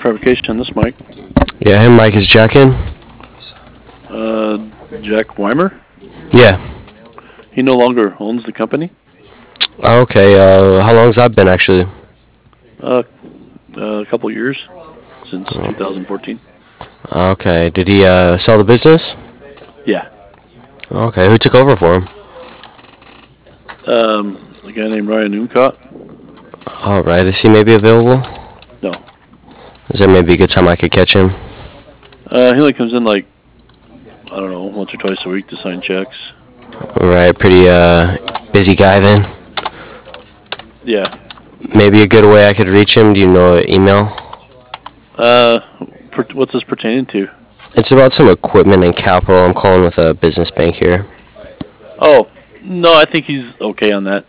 Fabrication. This Mike. Yeah, hey Mike, is Jack in? Jack Weimer. Yeah. He no longer owns the company. Okay, how long's that been actually? A couple years, since 2014. Okay, did he sell the business? Yeah. Okay, who took over for him? A guy named Ryan Uncott. Alright, is he maybe available? No. Is there maybe a good time I could catch him? He only comes in like, I don't know, once or twice a week to sign checks. Alright, pretty busy guy then. Yeah. Maybe a good way I could reach him, do you know an email? What's this pertaining to? It's about some equipment and capital. I'm calling with a business bank here. Oh, no, I think he's okay on that.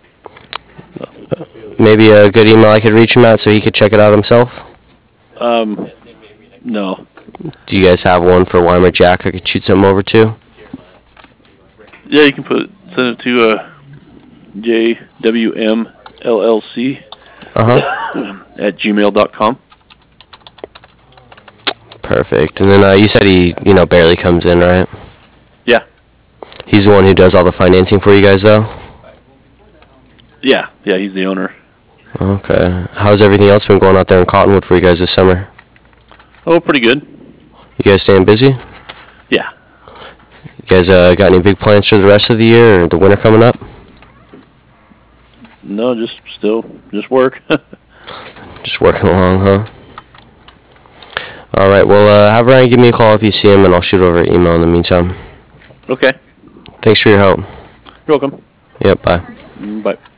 Maybe a good email I could reach him at so he could check it out himself? No. Do you guys have one for Weimer Jack I could shoot something over to? Yeah, you can send it to JWMLLC at gmail.com. Perfect. And then you said he, barely comes in, right? Yeah. He's the one who does all the financing for you guys, though? Yeah, he's the owner. Okay. How's everything else been going out there in Cottonwood for you guys this summer? Oh, pretty good. You guys staying busy? Yeah. You guys got any big plans for the rest of the year or the winter coming up? No, just work. Just working along, huh? All right, well, have Ryan give me a call if you see him, and I'll shoot over an email in the meantime. Okay. Thanks for your help. You're welcome. Yep, bye. Bye.